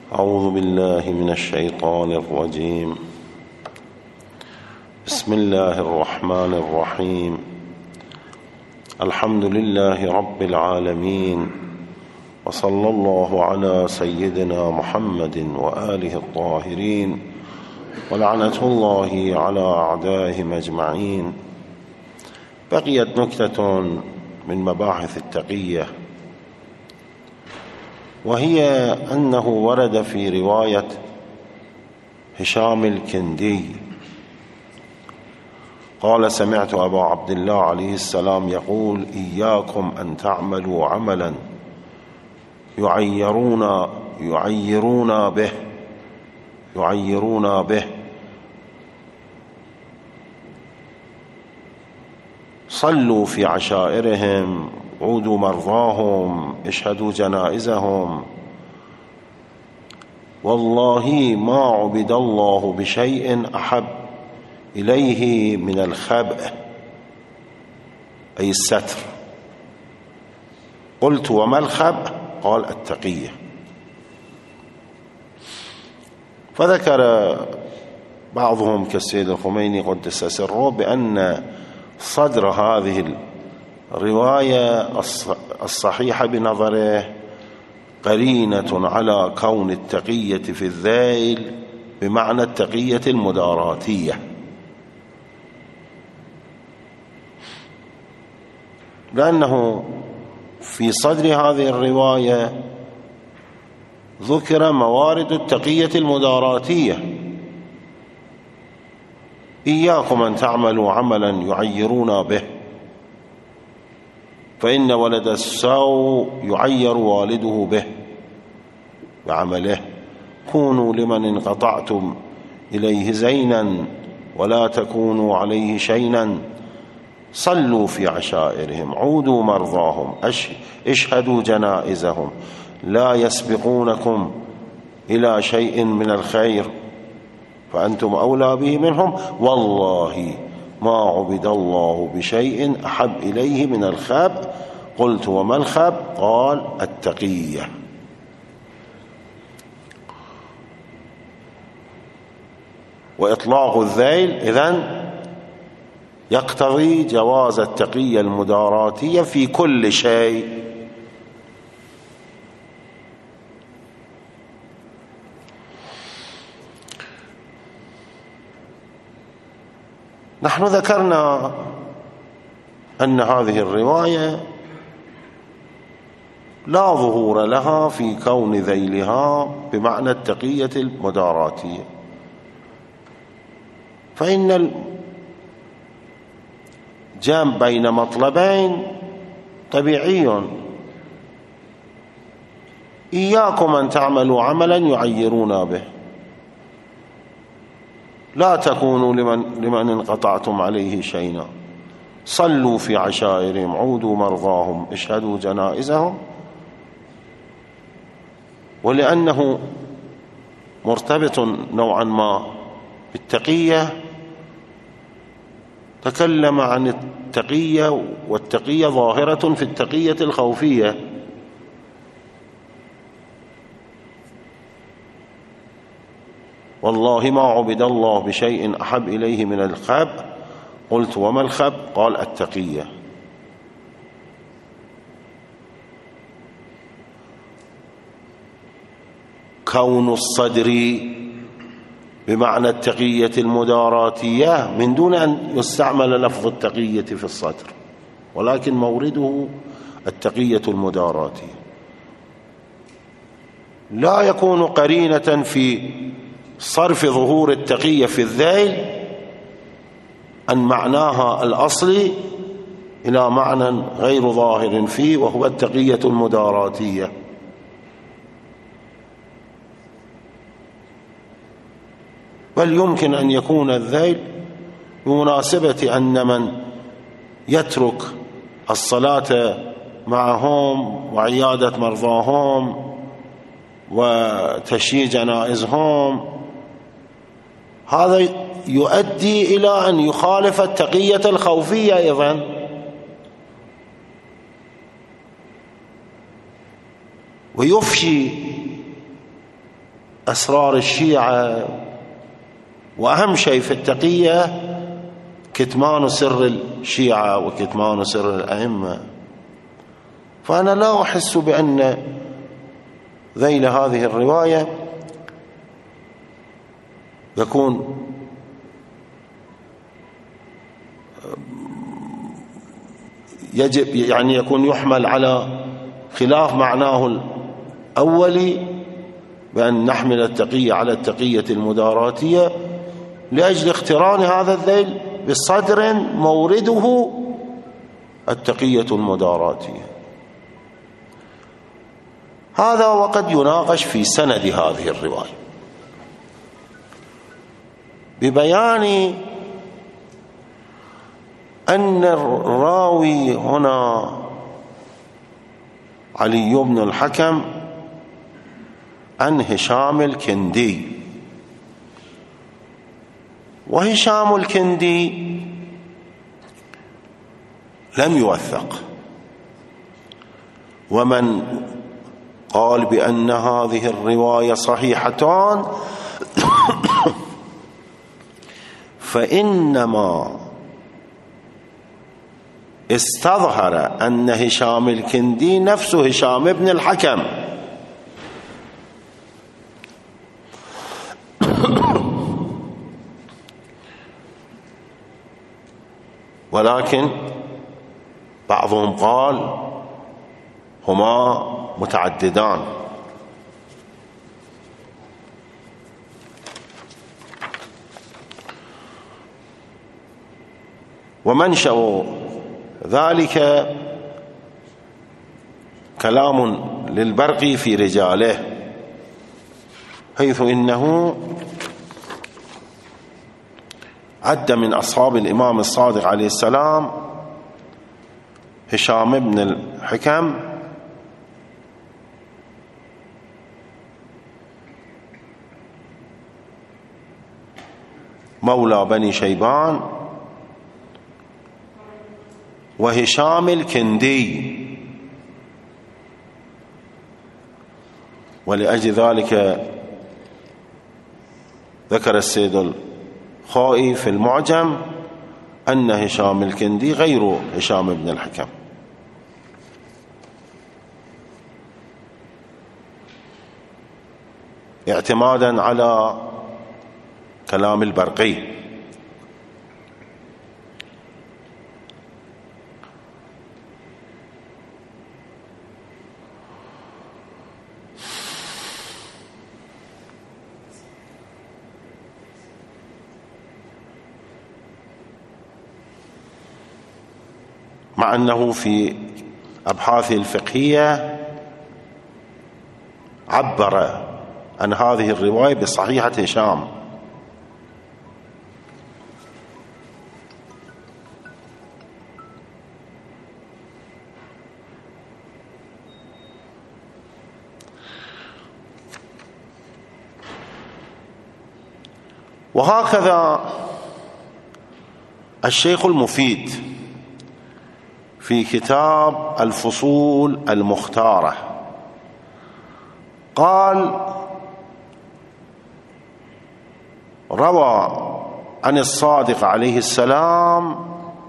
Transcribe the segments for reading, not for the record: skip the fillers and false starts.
أعوذ بالله من الشيطان الرجيم. بسم الله الرحمن الرحيم. الحمد لله رب العالمين، وصلى الله على سيدنا محمد وآله الطاهرين، ولعنة الله على أعدائهم أجمعين. بقيت نكتة من مباحث التقية، وهي أنه ورد في رواية هشام الكندي قال: سمعت أبا عبد الله عليه السلام يقول: إياكم أن تعملوا عملا يعيرون به صلوا في عشائرهم، عودوا مرضاهم، اشهدوا جنائزهم. والله ما عبد الله بشيء أحب إليه من الخبء، أي الستر. قلت: وما الخبء؟ قال: التقية. فذكر بعضهم كالسيد الخميني قدس سره بأن صدر هذه الرواية الصحيحة بنظره قرينة على كون التقية في الذيل بمعنى التقية المداراتية، لأنه في صدر هذه الرواية ذكر موارد التقية المداراتية: إياكم أن تعملوا عملا يعيرون به، فإن ولد السوء يعير والده به بعمله. كونوا لمن انقطعتم إليه زينا ولا تكونوا عليه شينا. صلوا في عشائرهم، عودوا مرضاهم، اشهدوا جنائزهم. لا يسبقونكم إلى شيء من الخير فأنتم أولى به منهم. والله ما عبد الله بشيء أحب إليه من الخب. قلت: وما الخب؟ قال: التقية. وإطلاق الذيل إذن يقتضي جواز التقية المداراتية في كل شيء. نحن ذكرنا أن هذه الرواية لا ظهور لها في كون ذيلها بمعنى التقية المداراتية، فإن الجمع بين مطلبين طبيعي. إياكم أن تعملوا عملا يعيرون به، لا تكونوا لمن انقطعتم عليه شيئا. صلوا في عشائرهم، عودوا مرضاهم، اشهدوا جنائزهم. ولأنه مرتبط نوعا ما بالتقية تكلم عن التقية، والتقية ظاهرة في التقية الخوفية. والله ما عبد الله بشيء أحب إليه من الخب. قلت: وما الخب؟ قال: التقية. كون الصدر بمعنى التقية المداراتية من دون أن يستعمل لفظ التقية في الصدر، ولكن مورده التقية المداراتية، لا يكون قرينة في صرف ظهور التقية في الذيل عن معناها الأصلي إلى معنى غير ظاهر فيه، وهو التقية المداراتية. بل يمكن أن يكون الذيل بمناسبة أن من يترك الصلاة معهم وعيادة مرضاهم وتشييع جنائزهم، هذا يؤدي إلى أن يخالف التقية الخوفية أيضا. ويفشي أسرار الشيعة، وأهم شيء في التقية كتمان سر الشيعة وكتمان سر الأئمة. فأنا لا أحس بأن ذيل هذه الرواية يكون يجب يعني يكون يحمل على خلاف معناه الأولي، بأن نحمل التقية على التقية المداراتية، لأجل اقتران هذا الذيل بصدر مورده التقية المداراتية. هذا وقد يناقش في سند هذه الرواية ببيان أن الراوي هنا علي بن الحكم عن هشام الكندي، وهشام الكندي لم يوثق، ومن قال بأن هذه الرواية صحيحتان فإنما استظهر أن هشام الكندي نفسه هشام بن الحكم، ولكن بعضهم قال هما متعددان. ومنشأ ذلك كلام للبرقي في رجاله، حيث إنه عد من أصحاب الإمام الصادق عليه السلام هشام بن الحكم مولى بني شيبان، وهشام الكندي، ولأجل ذلك ذكر السيد الخائي في المعجم أن هشام الكندي غير هشام بن الحكم. اعتمادا على كلام البرقي. مع أنه في أبحاثه الفقهية عبر عن هذه الرواية بصحيحة هشام، وهكذا الشيخ المفيد في كتاب الفصول المختارة قال: روى عن الصادق عليه السلام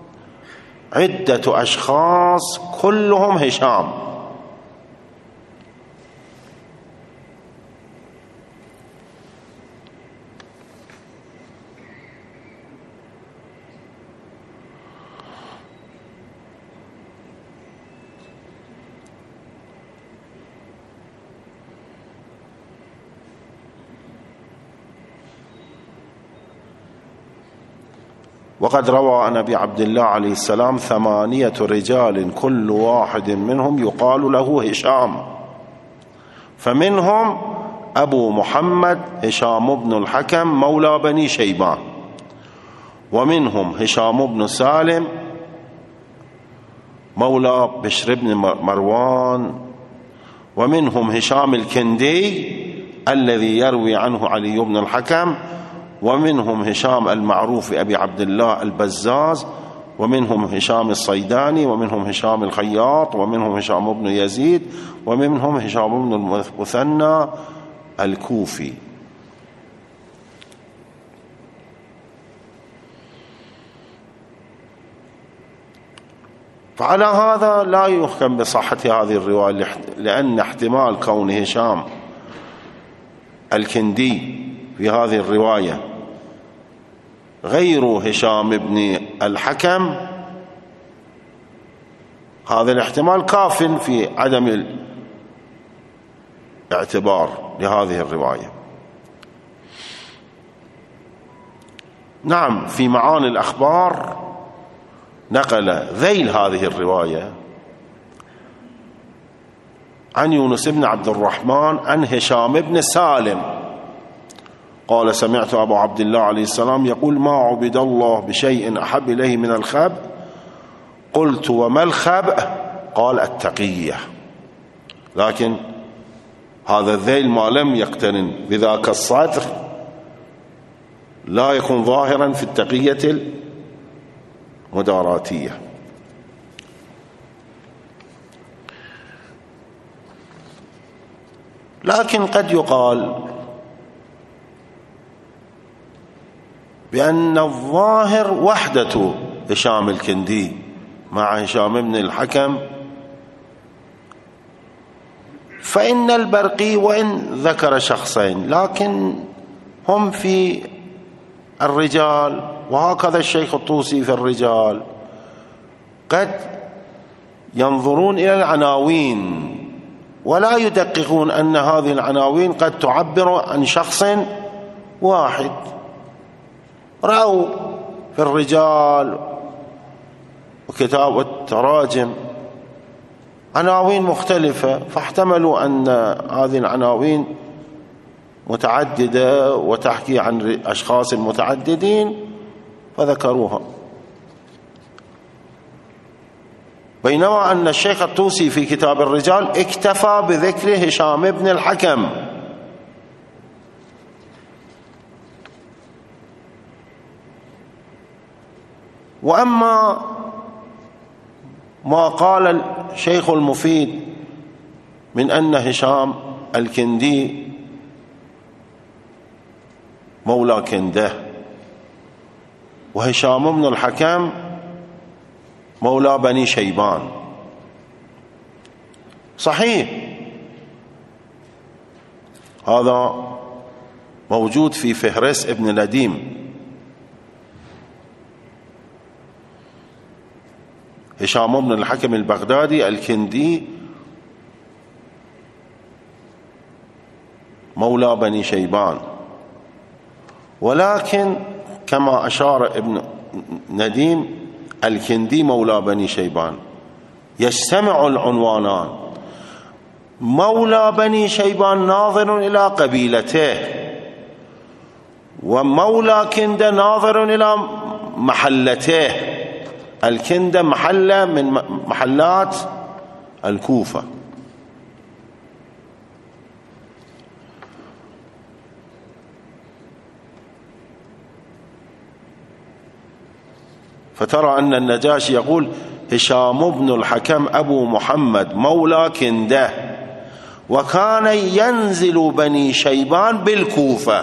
عدة أشخاص كلهم هشام، وقد روى عن أبي عبد الله عليه السلام 8 رجال كل واحد منهم يقال له هشام، فمنهم أبو محمد هشام بن الحكم مولى بني شيبان، ومنهم هشام بن سالم مولى بشر بن مروان، ومنهم هشام الكندي الذي يروي عنه علي بن الحكم، ومنهم هشام المعروف أبي عبد الله البزاز، ومنهم هشام الصيداني، ومنهم هشام الخياط، ومنهم هشام بن يزيد، ومنهم هشام بن المثنى الكوفي. فعلى هذا لا يحكم بصحة هذه الرواية، لأن احتمال كون هشام الكندي في هذه الرواية غير هشام بن الحكم، هذا الاحتمال كاف في عدم الاعتبار لهذه الرواية. نعم، في معاني الأخبار نقل ذيل هذه الرواية عن يونس بن عبد الرحمن عن هشام بن سالم قال: سمعت أبو عبد الله عليه السلام يقول: ما عبد الله بشيء أحب إليه من الخبء. قلت: وما الخبء؟ قال: التقية. لكن هذا الذيل ما لم يقترن بذاك الصدر لا يكون ظاهرا في التقية المداراتية. لكن قد يقال بأن الظاهر وحدة هشام الكندي مع هشام بن الحكم، فإن البرقي وإن ذكر شخصين لكن هم في الرجال، وهكذا الشيخ الطوسي في الرجال، قد ينظرون إلى العناوين ولا يدققون أن هذه العناوين قد تعبر عن شخص واحد. رأوا في الرجال وكتاب التراجم عناوين مختلفة، فاحتملوا أن هذه العناوين متعددة وتحكي عن أشخاص متعددين فذكروها، بينما أن الشيخ الطوسي في كتاب الرجال اكتفى بذكر هشام بن الحكم. وأما ما قال الشيخ المفيد من أن هشام الكندي مولى كنده وهشام بن الحكم مولى بني شيبان، صحيح هذا موجود في فهرس ابن نديم. هشام بن الحكم البغدادي الكندي مولى بني شيبان، ولكن كما أشار ابن نديم الكندي مولى بني شيبان، يجتمع العنوانان. مولى بني شيبان ناظر إلى قبيلته، ومولى كندة ناظر إلى محلته. الكندة محلة من محلات الكوفة، فترى أن النجاشي يقول: هشام بن الحكم أبو محمد مولى كندة، وكان ينزل بني شيبان بالكوفة.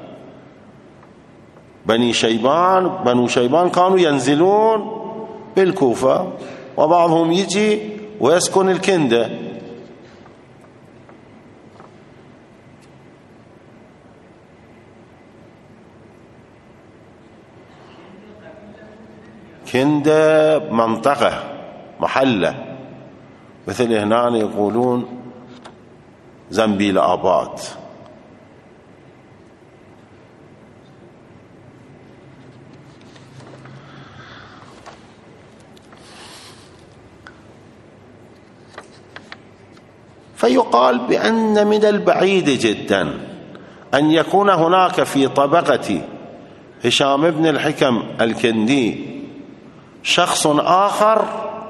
بنو شيبان كانوا ينزلون بالكوفة، وبعضهم يجي ويسكن الكندة. كندة منطقة محلة، مثل هنا يقولون زنبيل آباد. فيقال بأن من البعيد جدا أن يكون هناك في طبقة هشام بن الحكم الكندي شخص آخر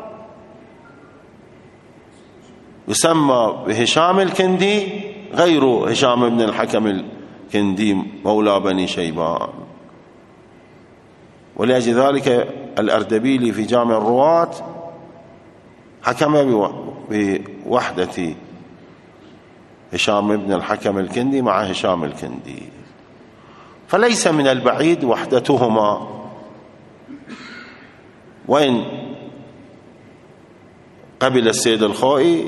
يسمى بهشام الكندي غير هشام بن الحكم الكندي مولى بني شيبان. ولأجل ذلك الأردبيلي في جامع الرواة حكم بوحدة هشام بن الحكم الكندي مع هشام الكندي، فليس من البعيد وحدتهما، وإن قبل السيد الخوئي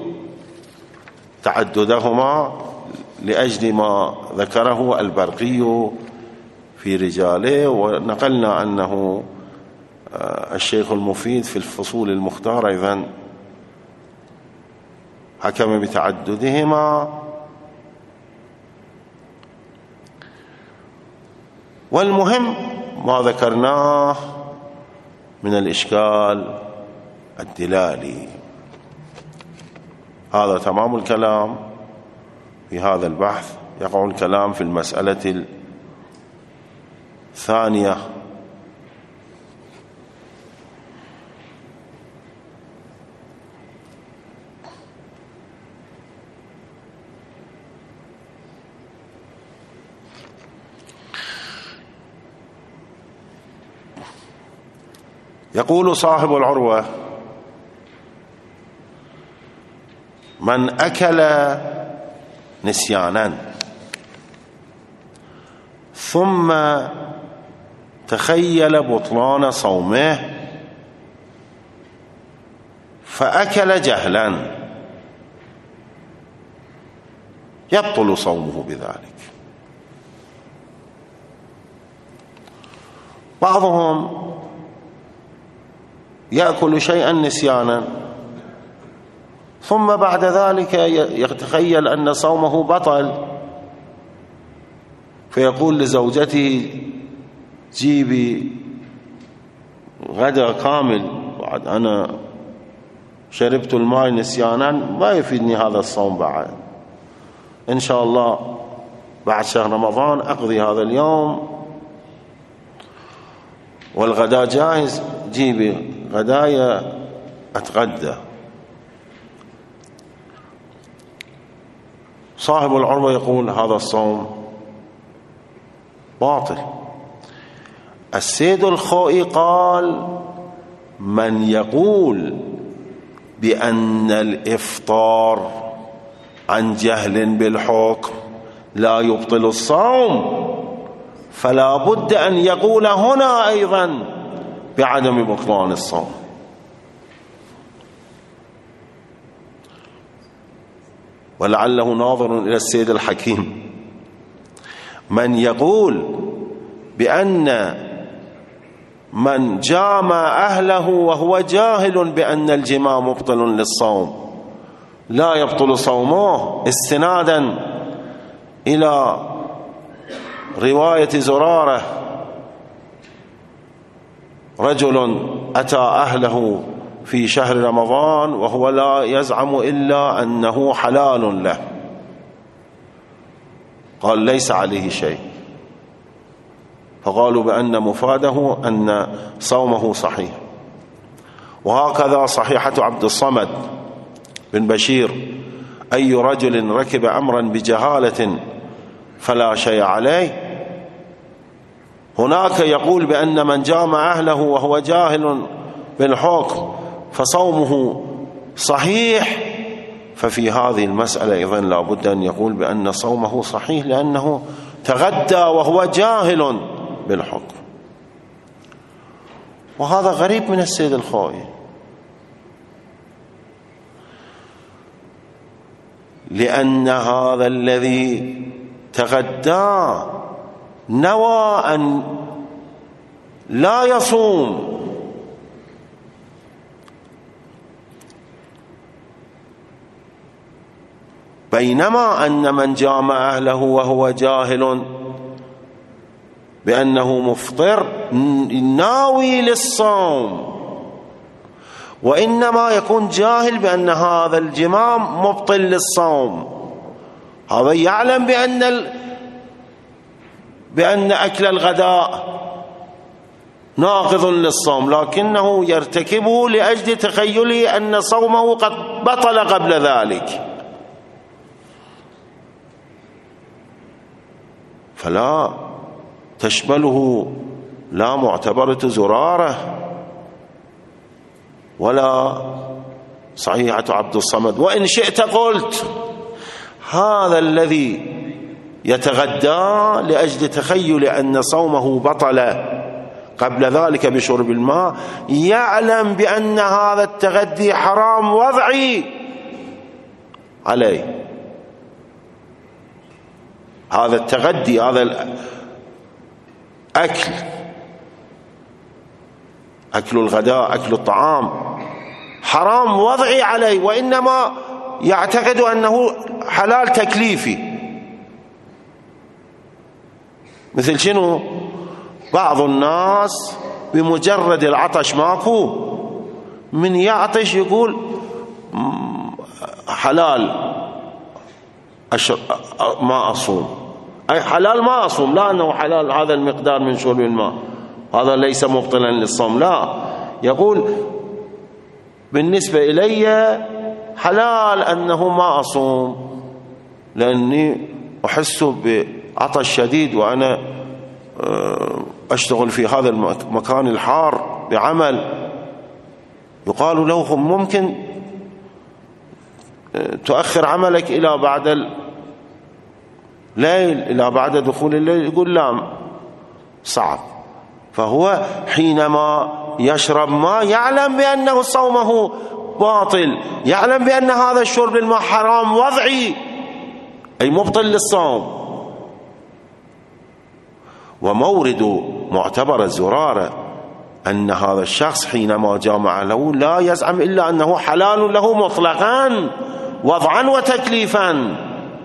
تعددهما لأجل ما ذكره البرقي في رجاله، ونقلنا أنه الشيخ المفيد في الفصول المختارة أيضا حكم بتعددهما. والمهم ما ذكرناه من الإشكال الدلالي. هذا تمام الكلام في هذا البحث. يقع الكلام في المسألة الثانية. يقول صاحب العروة: من أكل نسيانا ثم تخيل بطلان صومه فأكل جهلا يبطل صومه بذلك. بعضهم يأكل شيئا نسيانا ثم بعد ذلك يتخيل أن صومه بطل، فيقول لزوجته: جيبي غدا كامل، بعد أنا شربت الماء نسيانا ما يفيدني هذا الصوم، بعد إن شاء الله بعد شهر رمضان أقضي هذا اليوم والغداء جاهز، جيبي غدايا أتغدى. صاحب العروة يقول هذا الصوم باطل. السيد الخوئي قال: من يقول بأن الإفطار عن جهل بالحكم لا يبطل الصوم، فلا بد أن يقول هنا أيضا بعدم بطلان الصوم. ولعله ناظر إلى السيد الحكيم. من يقول بأن من جامع أهله وهو جاهل بأن الجماع مبطل للصوم لا يبطل صومه، استنادا إلى رواية زرارة: رجل أتى أهله في شهر رمضان وهو لا يزعم إلا أنه حلال له، قال ليس عليه شيء، فقالوا بأن مفاده أن صومه صحيح. وهكذا صحيحة عبد الصمد بن بشير: أي رجل ركب أمرا بجهالة فلا شيء عليه. هناك يقول بأن من جامع أهله وهو جاهل بالحكم فصومه صحيح، ففي هذه المسألة أيضا لا بد أن يقول بأن صومه صحيح لأنه تغدى وهو جاهل بالحكم. وهذا غريب من السيد الخوئي، لأن هذا الذي تغدى نوى أن لا يصوم، بينما أن من جامع أهله وهو جاهل بأنه مفطر ناوي للصوم، وإنما يكون جاهل بأن هذا الجماع مبطل للصوم. هذا يعلم بأن أكل الغداء ناقض للصوم، لكنه يرتكبه لأجل تخيله أن صومه قد بطل قبل ذلك، فلا تشمله لا معتبرة زرارة ولا صحيحة عبد الصمد. وإن شئت قلت هذا الذي يتغدى لأجل تخيل أن صومه بطل قبل ذلك بشرب الماء يعلم بأن هذا التغدي حرام وضعي عليه. هذا التغدي، هذا الأكل، أكل الغداء، أكل الطعام حرام وضعي عليه، وإنما يعتقد أنه حلال تكليفي. مثل شنو؟ بعض الناس بمجرد العطش ماكو، من يعطش يقول حلال ما أصوم، أي حلال ما أصوم، لا أنه حلال هذا المقدار من شرب الماء، هذا ليس مبطلا للصوم، لا، يقول بالنسبة إلي حلال أنه ما أصوم لأني أحس بعطش شديد وأنا أشتغل في هذا المكان الحار بعمل. يقال له ممكن تؤخر عملك إلى بعد الليل، إلى بعد دخول الليل، يقول لا صعب. فهو حينما يشرب ماء يعلم بأنه صومه باطل، يعلم بأن هذا الشرب الماء حرام وضعي أي مبطل للصوم. ومورد معتبر الزرارة أن هذا الشخص حينما جامع له لا يزعم إلا أنه حلال له مطلقا وضعا وتكليفا،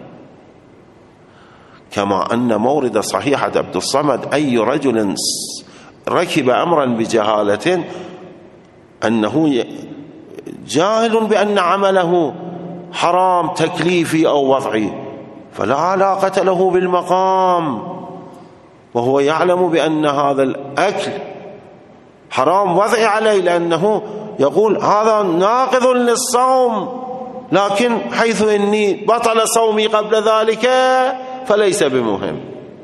كما أن مورد صحيحة عبد الصمد أي رجل ركب أمرا بجهالة أنه جاهل بأن عمله حرام تكليفي أو وضعي فلا علاقة له بالمقام، وهو يعلم بأن هذا الأكل حرام وضعي عليه، لأنه يقول هذا ناقض للصوم، لكن حيث إني بطل صومي قبل ذلك فليس بمهم.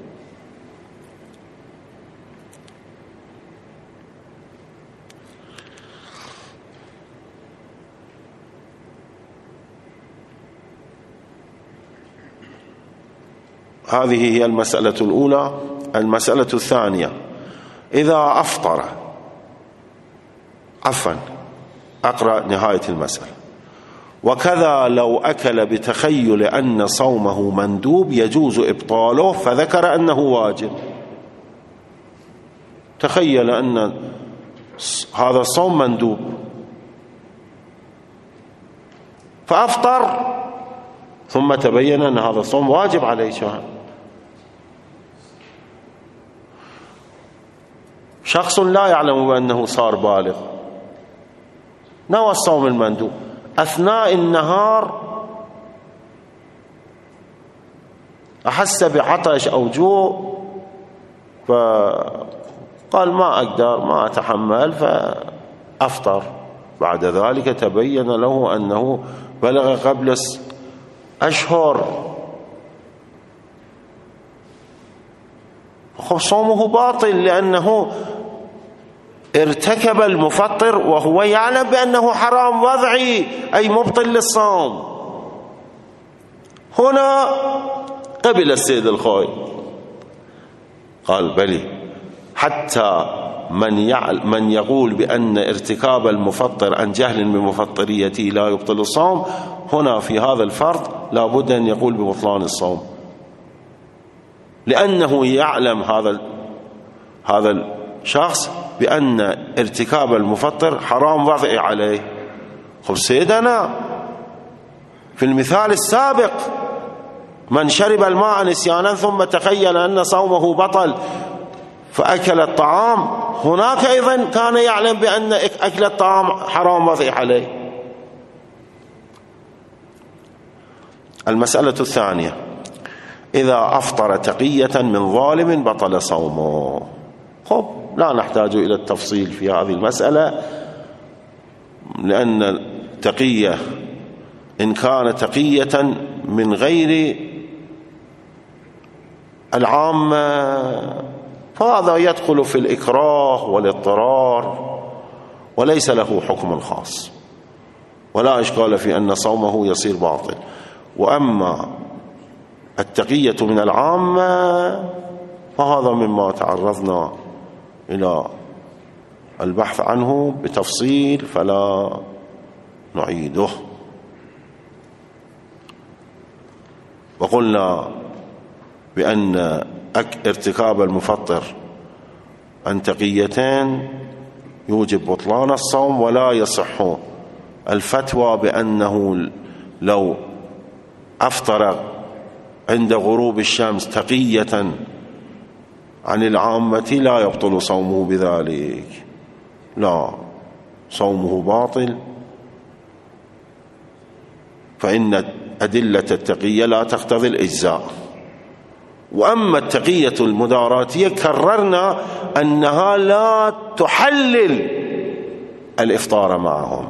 هذه هي المسألة الأولى. المسألة الثانية: إذا أفطر، عفوا أقرأ نهاية المسألة: وكذا لو أكل بتخيل أن صومه مندوب يجوز إبطاله فذكر أنه واجب. تخيل أن هذا الصوم مندوب فأفطر، ثم تبين أن هذا الصوم واجب عليه. شخص لا يعلم بأنه صار بالغ، نوى الصوم المندوب، أثناء النهار أحس بعطش أو جوع فقال ما أقدر ما أتحمل فأفطر، بعد ذلك تبين له أنه بلغ قبل أشهر، صومه باطل لأنه ارتكب المفطر وهو يعلم بأنه حرام وضعي أي مبطل للصوم. هنا قبل السيد الخوي قال بلي، حتى من يقول بأن ارتكاب المفطر عن جهل بمفطريته لا يبطل الصوم، هنا في هذا الفرض لا بد أن يقول ببطلان الصوم، لأنه يعلم هذا الشخص بأن ارتكاب المفطر حرام وضعي عليه. خب سيدنا في المثال السابق من شرب الماء نسيانا ثم تخيل أن صومه بطل فأكل الطعام، هناك أيضا كان يعلم بأن أكل الطعام حرام وضعي عليه. المسألة الثانية: إذا أفطر تقية من ظالم بطل صومه. خب لا نحتاج إلى التفصيل في هذه المسألة، لأن التقية إن كان تقية من غير العامة فهذا يدخل في الإكراه والاضطرار وليس له حكم خاص، ولا إشكال في أن صومه يصير باطل. وأما التقية من العامة فهذا مما تعرضنا إلى البحث عنه بتفصيل فلا نعيده. وقلنا بأن ارتكاب المفطر عن تقيتين يوجب بطلان الصوم، ولا يصح الفتوى بأنه لو أفطر عند غروب الشمس تقية عن العامة لا يبطل صومه بذلك، لا، صومه باطل، فإن أدلة التقية لا تقتضي الإجزاء. وأما التقية المداراتية كررنا أنها لا تحلل الإفطار معهم،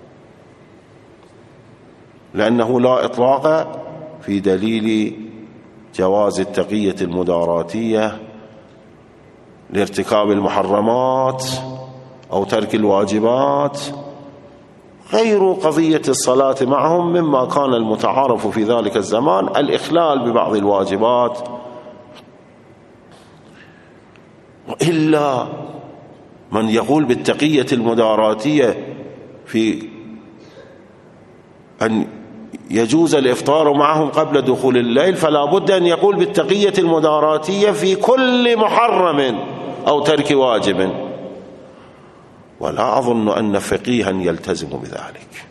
لأنه لا إطلاق في دليل جواز التقية المداراتية لارتكاب المحرمات أو ترك الواجبات، غير قضية الصلاة معهم، مما كان المتعارف في ذلك الزمان الإخلال ببعض الواجبات. وإلا من يقول بالتقية المداراتية في أن يجوز الإفطار معهم قبل دخول الليل، فلا بد أن يقول بالتقية المداراتية في كل محرم أو ترك واجب، ولا أظن أن فقيها يلتزم بذلك.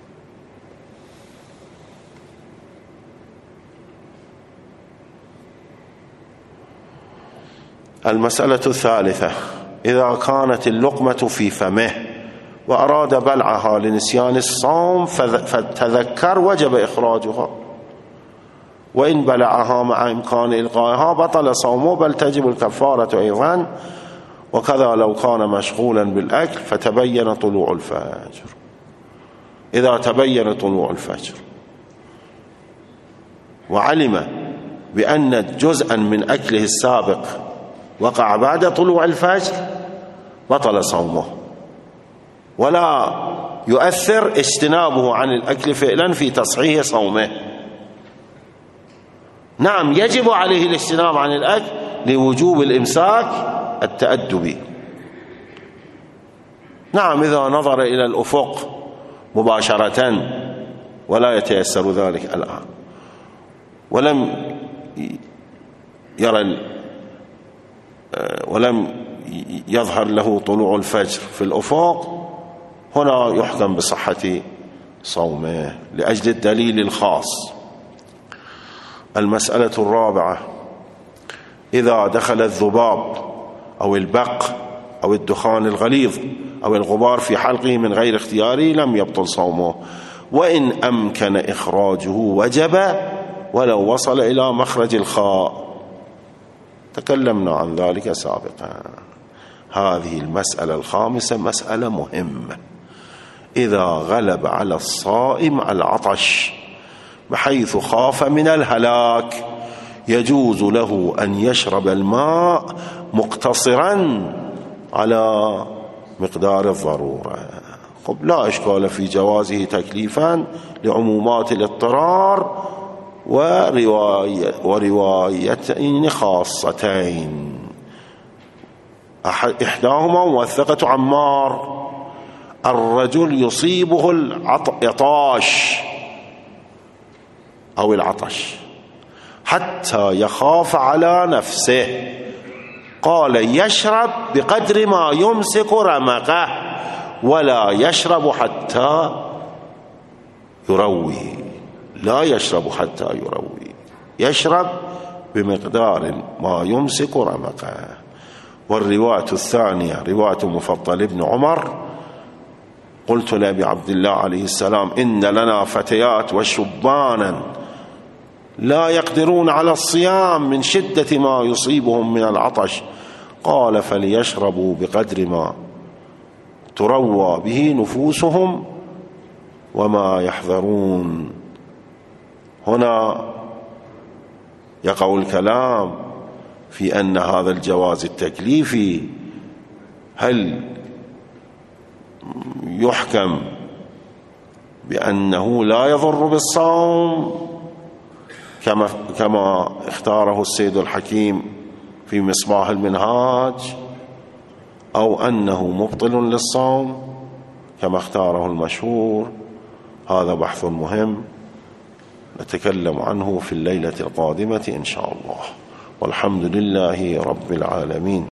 المسألة الثالثة: إذا كانت اللقمة في فمه وأراد بلعها لنسيان الصوم فتذكر وجب إخراجها، وإن بلعها مع إمكان إلقائها بطل صومه، بل تجب الكفارة أيضا. وكذا لو كان مشغولا بالأكل فتبين طلوع الفجر. إذا تبين طلوع الفجر وعلم بأن جزءا من أكله السابق وقع بعد طلوع الفجر بطل صومه، ولا يؤثر اجتنابه عن الأكل فعلا في تصحيح صومه. نعم، يجب عليه الاجتناب عن الأكل لوجوب الإمساك التأدبي. نعم، إذا نظر إلى الأفق مباشرة ولا يتيسر ذلك الآن، ولم يظهر له طلوع الفجر في الأفق، هنا يحكم بصحة صومه لأجل الدليل الخاص. المسألة الرابعة: إذا دخل الذباب أو البق أو الدخان الغليظ أو الغبار في حلقه من غير اختياره لم يبطل صومه، وإن أمكن إخراجه وجب ولو وصل إلى مخرج الخاء. تكلمنا عن ذلك سابقا. هذه المسألة الخامسة مسألة مهمة. إذا غلب على الصائم العطش بحيث خاف من الهلاك يجوز له أن يشرب الماء مقتصرا على مقدار الضرورة. لا إشكال في جوازه تكليفا لعمومات الاضطرار وروايتين خاصتين، إحداهما موثقة عمار: الرجل يصيبه العطاش أو العطش حتى يخاف على نفسه، قال يشرب بقدر ما يمسك رمقه ولا يشرب حتى يروي. لا يشرب حتى يروي، يشرب بمقدار ما يمسك رمقه. والرواية الثانية رواية مفضل ابن عمر: قلت لأبي عبد الله عليه السلام: إن لنا فتيات وشبانا لا يقدرون على الصيام من شدة ما يصيبهم من العطش، قال: فليشربوا بقدر ما تروى به نفوسهم وما يحذرون. هنا يقع الكلام في أن هذا الجواز التكليفي هل يحكم بأنه لا يضر بالصوم كما اختاره السيد الحكيم في مصباح المنهاج، أو أنه مبطل للصوم كما اختاره المشهور، هذا بحث مهم نتكلم عنه في الليلة القادمة إن شاء الله. والحمد لله رب العالمين.